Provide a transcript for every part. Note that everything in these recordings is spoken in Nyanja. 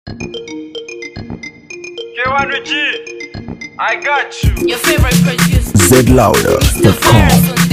K1G, I got you. Your favorite producer. zlouder.com.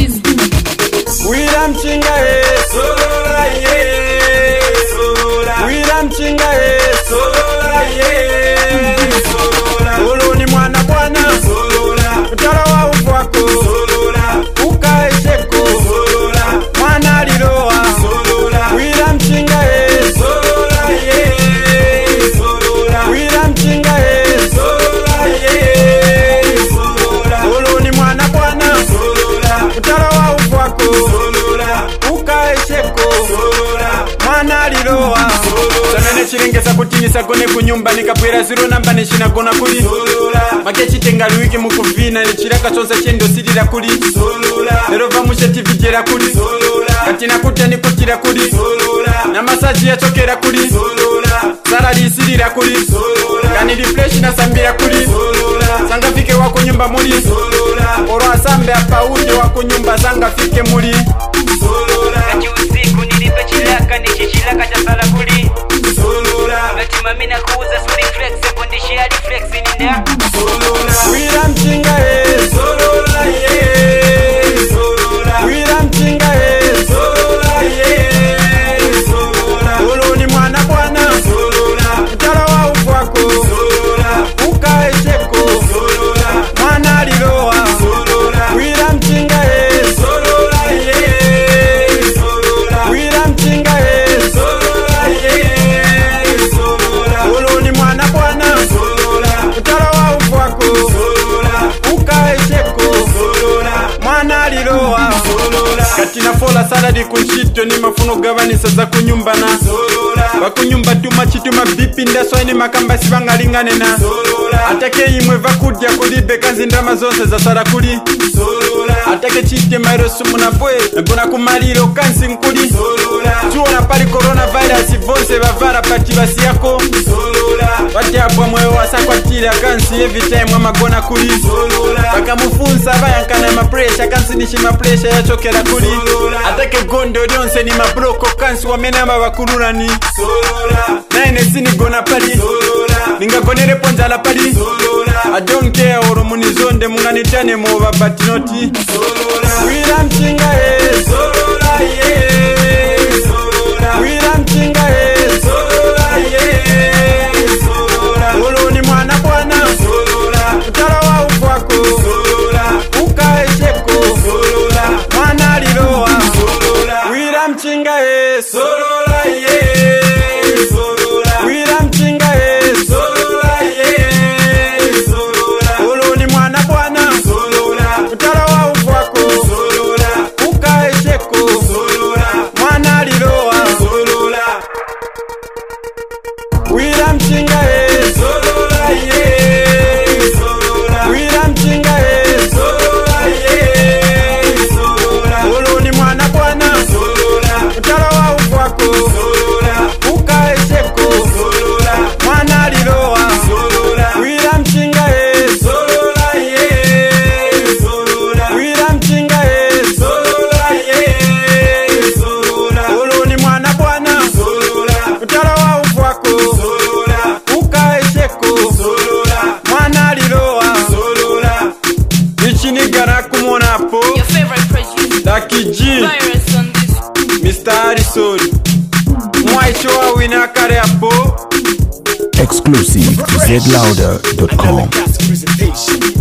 William Chinga Sola, yeah, Sola. William Chinga Sola, yeah, Sola. Olo ni mwana bwana Sola. Utara wa ufwako Sola. Ukaesheko Sola. Mwana liroa Sola. William Chinga Sola, yeah, Sola. William Chinga Sola, yeah, Sola. Olo ni mwana bwana Sola. Utara wa ufwako Sola. Ukaesheko Sola. Mwana liroa Sanane chirengesa kutingisa kone kunyumba nikapwera ziro namba nishinagona kuli Sola. Makechi tenga luiki mukuvina nechiraka chonsa chendo sirira kuli Sola. Lero vamushe tivijera kuli Sola. Katina kutia nikutira kuli Sola. Na masaji ya chokera kuli Sola. Salari sirira kuli Sola. Kani refresh na sambira kuli Sola. Sanga fike wako nyumba muli Sola. Oro asambe hapa uje wako nyumba sanga fike muli Sola. Kati usiku nilipe chilaka nichichilaka cha sala kuli Sola. Kati mami na kuuza suri flex kondishia di flex ninda Sola. William Chinga Sola, yeah, Sola. William Chinga Sola, yeah, Sola. Olo ni mwana bwana Sola. Utara wa ufwako Sola. Ukaesheko Sola. Mwana liroa Sola. William Chinga Sola, yeah, Sola. William Chinga Sola, yeah, Sola. Olo ni mwana bwana Sola. Utara wa ufwako Sola. Ukaesheko Sola. Mwana liroa Sola. Katina fola saladi kunshito ni mafuno gavanisa za kunyumbana Sola. Bakunyumba tuma chituma bipi ndaso ni makamba sibangalingane na Sola. Atake imwe vakudya kulibe kanzi ndama zonse za sala kuli Sola. Atake chite mairo sumuna bwe mbona kumaliro kansi nkuli Sola. Tuona pali coronavirus vonse bavara pati basi yako Sola. Watiabwa mwewe wasakwatira kansi every time wamagona kuli Sola. Bakamufunza bayankana mapresha kansi nishi mapresha yachokera kuli Sola. Atake gondo lyonse ni mabroko kansi wamenamba bakululani Sola. Naine sini gona pali Sola. Ningagonere ponjala pali Sola. I don't care oro munizonde munganitane mova but noti Sola. William Chinga Sola, yeah, Sola. William Chinga Sola, yeah, Sola. Olo ni mwana bwana Sola. Utara wa ufwako Sola. Ukaesheko Sola. Mwana liroa Sola. William Chinga Sola, yeah, Sola. William Chinga Sola, yeah, Sola. Olo ni mwana bwana Sola. Utara wa ufwako Sola. Ukaesheko Sola. Mwana liroa Sola. William Chinga Sola, yeah, Sola. William Chinga Sola, yeah, Sola. Olo ni mwana bwana Sola. Utara wa ufwako Sola. Ukaesheko Sola. Mwana liroa Sola. William Chinga Sola, yeah, Sola. William Chinga Sola, yeah, Sola. Olo ni mwana bwana Sola. Utara wa ufwako Sola. Ukaesheko Sola. Mwana liroa Sola. Ichinigana kumonapo Your favorite producer. Lucky G, Virus on this. Mr. Harrison Mwaicho wa wina kare hapo Exclusive to zlouder.com. Presentation.